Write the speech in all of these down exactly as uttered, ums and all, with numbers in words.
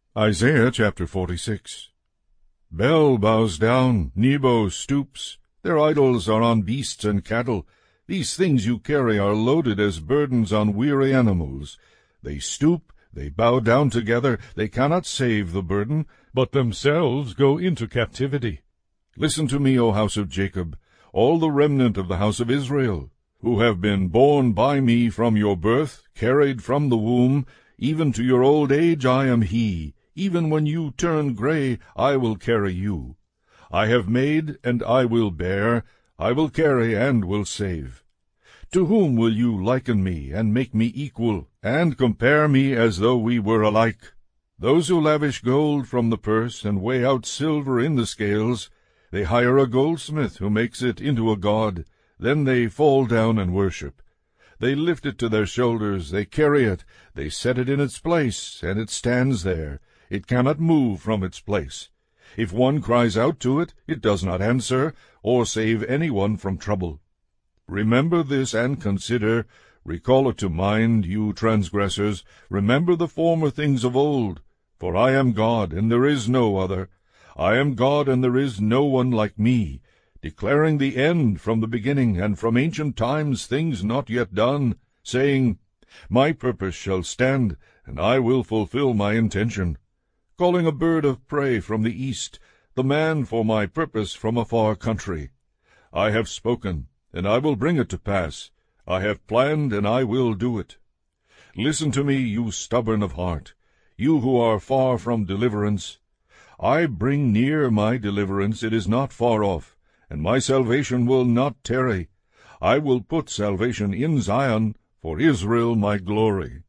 Isaiah chapter forty-six. Bel bows down, Nebo stoops. Their idols are on beasts and cattle. These things you carry are loaded as burdens on weary animals. They stoop, they bow down together. They cannot save the burden, but themselves go into captivity. Listen to me, O house of Jacob, all the remnant of the house of Israel, who have been born by me from your birth, carried from the womb. Even to your old age I am he. Even when you turn gray, I will carry you. I have made, and I will bear. I will carry, and will save. To whom will you liken me, and make me equal, and compare me as though we were alike? Those who lavish gold from the purse, and weigh out silver in the scales, they hire a goldsmith who makes it into a god. Then they fall down and worship. They lift it to their shoulders, they carry it, they set it in its place, and it stands there. It cannot move from its place. If one cries out to it, it does not answer, or save anyone from trouble. Remember this and consider. Recall it to mind, you transgressors. Remember the former things of old. For I am God, and there is no other. I am God, and there is no one like me, declaring the end from the beginning, and from ancient times things not yet done, saying, My purpose shall stand, and I will fulfill my intention. Calling a bird of prey from the east, the man for my purpose from a far country. I have spoken, and I will bring it to pass. I have planned, and I will do it. Listen to me, you stubborn of heart, you who are far from deliverance. I bring near my deliverance, it is not far off, and my salvation will not tarry. I will put salvation in Zion, for Israel my glory.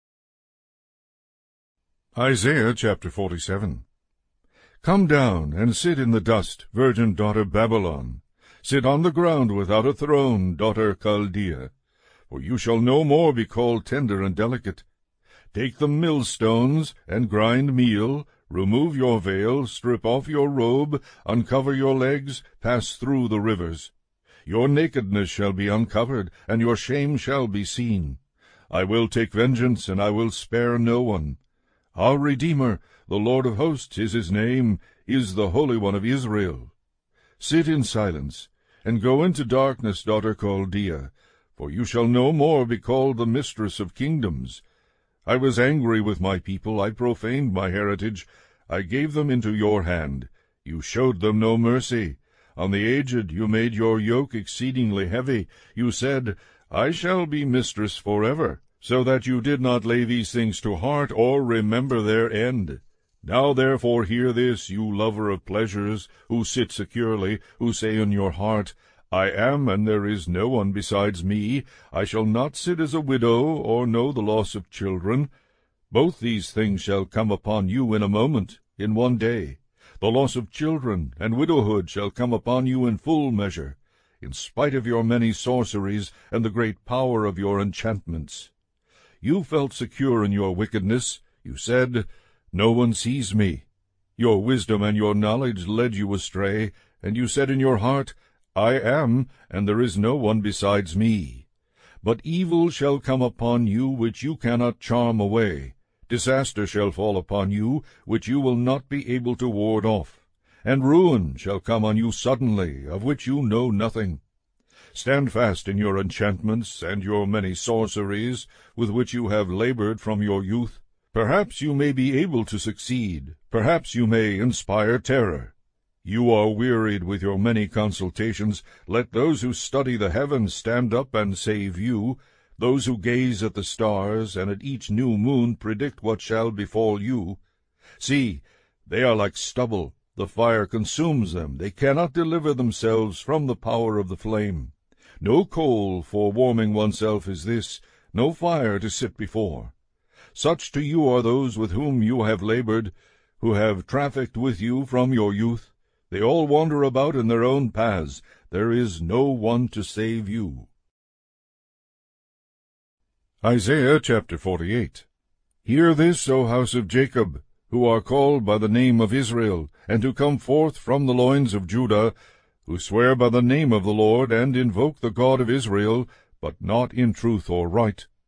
Isaiah chapter forty-seven. Come down and sit in the dust, virgin daughter Babylon. Sit on the ground without a throne, daughter Chaldea. For you shall no more be called tender and delicate. Take the millstones and grind meal. Remove your veil, strip off your robe, uncover your legs, pass through the rivers. Your nakedness shall be uncovered, and your shame shall be seen. I will take vengeance, and I will spare no one. Our Redeemer, the Lord of hosts is his name, is the Holy One of Israel. Sit in silence, and go into darkness, daughter Chaldea, for you shall no more be called the mistress of kingdoms. I was angry with my people, I profaned my heritage, I gave them into your hand. You showed them no mercy. On the aged you made your yoke exceedingly heavy. You said, I shall be mistress forever, so that you did not lay these things to heart, or remember their end. Now therefore hear this, you lover of pleasures, who sit securely, who say in your heart, I am, and there is no one besides me. I shall not sit as a widow, or know the loss of children. Both these things shall come upon you in a moment, in one day. The loss of children and widowhood shall come upon you in full measure, in spite of your many sorceries and the great power of your enchantments. You felt secure in your wickedness. You said, No one sees me. Your wisdom and your knowledge led you astray, and you said in your heart, I am, and there is no one besides me. But evil shall come upon you which you cannot charm away. Disaster shall fall upon you which you will not be able to ward off. And ruin shall come on you suddenly, of which you know nothing. Stand fast in your enchantments and your many sorceries, with which you have labored from your youth. Perhaps you may be able to succeed. Perhaps you may inspire terror. You are wearied with your many consultations. Let those who study the heavens stand up and save you. Those who gaze at the stars, and at each new moon predict what shall befall you. See, they are like stubble. The fire consumes them. They cannot deliver themselves from the power of the flame. No coal for warming oneself is this, no fire to sit before. Such to you are those with whom you have labored, who have trafficked with you from your youth. They all wander about in their own paths. There is no one to save you. Isaiah chapter forty-eight. Hear this, O house of Jacob, who are called by the name of Israel, and who come forth from the loins of Judah, who swear by the name of the Lord, and invoke the God of Israel, but not in truth or right.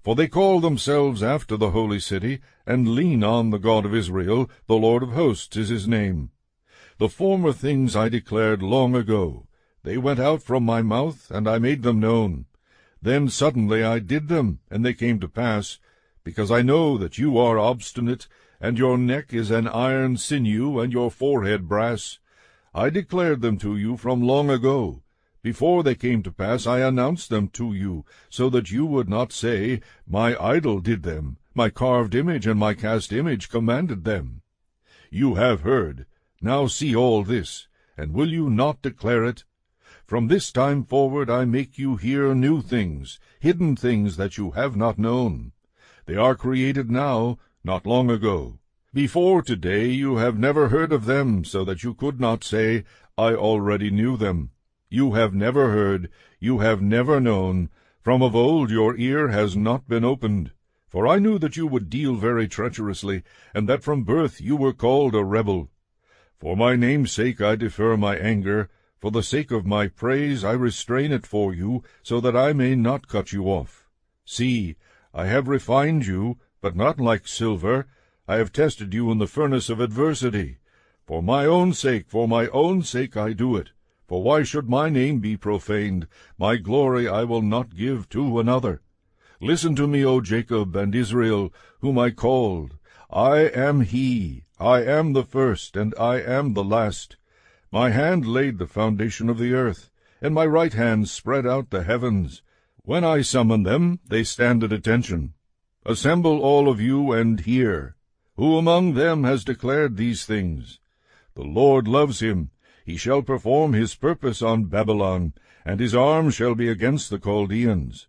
For they call themselves after the holy city, and lean on the God of Israel. The Lord of hosts is his name. The former things I declared long ago. They went out from my mouth, and I made them known. Then suddenly I did them, and they came to pass, because I know that you are obstinate, and your neck is an iron sinew, and your forehead brass. I declared them to you from long ago. Before they came to pass I announced them to you, so that you would not say, My idol did them, my carved image and my cast image commanded them. You have heard. Now see all this, and will you not declare it? From this time forward I make you hear new things, hidden things that you have not known. They are created now, not long ago. Before today you have never heard of them, so that you could not say, I already knew them. You have never heard, you have never known. From of old your ear has not been opened. For I knew that you would deal very treacherously, and that from birth you were called a rebel. For my name's sake I defer my anger. For the sake of my praise I restrain it for you, so that I may not cut you off. See, I have refined you, but not like silver. I have tested you in the furnace of adversity. For my own sake, for my own sake I do it. For why should my name be profaned? My glory I will not give to another. Listen to me, O Jacob and Israel, whom I called. I am he, I am the first, and I am the last. My hand laid the foundation of the earth, and my right hand spread out the heavens. When I summon them, they stand at attention. Assemble all of you and hear. Who among them has declared these things? The Lord loves him. He shall perform his purpose on Babylon, and his arm shall be against the Chaldeans.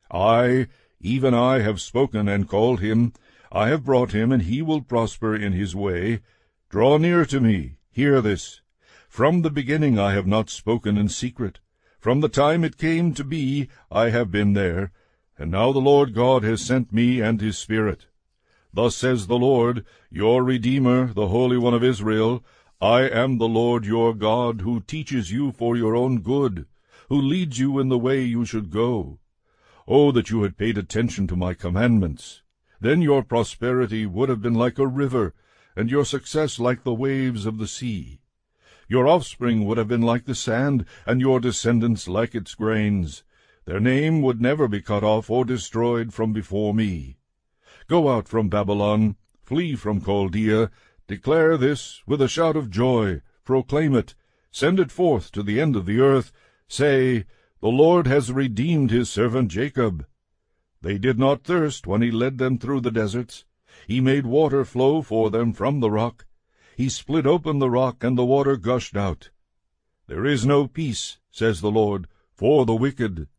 I, even I, have spoken and called him. I have brought him, and he will prosper in his way. Draw near to me, hear this. From the beginning I have not spoken in secret. From the time it came to be, I have been there. And now the Lord God has sent me and his Spirit. Thus says the Lord, your Redeemer, the Holy One of Israel, I am the Lord your God, who teaches you for your own good, who leads you in the way you should go. Oh, that you had paid attention to my commandments! Then your prosperity would have been like a river, and your success like the waves of the sea. Your offspring would have been like the sand, and your descendants like its grains. Their name would never be cut off or destroyed from before me. Go out from Babylon, flee from Chaldea, declare this with a shout of joy, proclaim it, send it forth to the end of the earth. Say, the Lord has redeemed his servant Jacob. They did not thirst when he led them through the deserts. He made water flow for them from the rock. He split open the rock, and the water gushed out. There is no peace, says the Lord, for the wicked.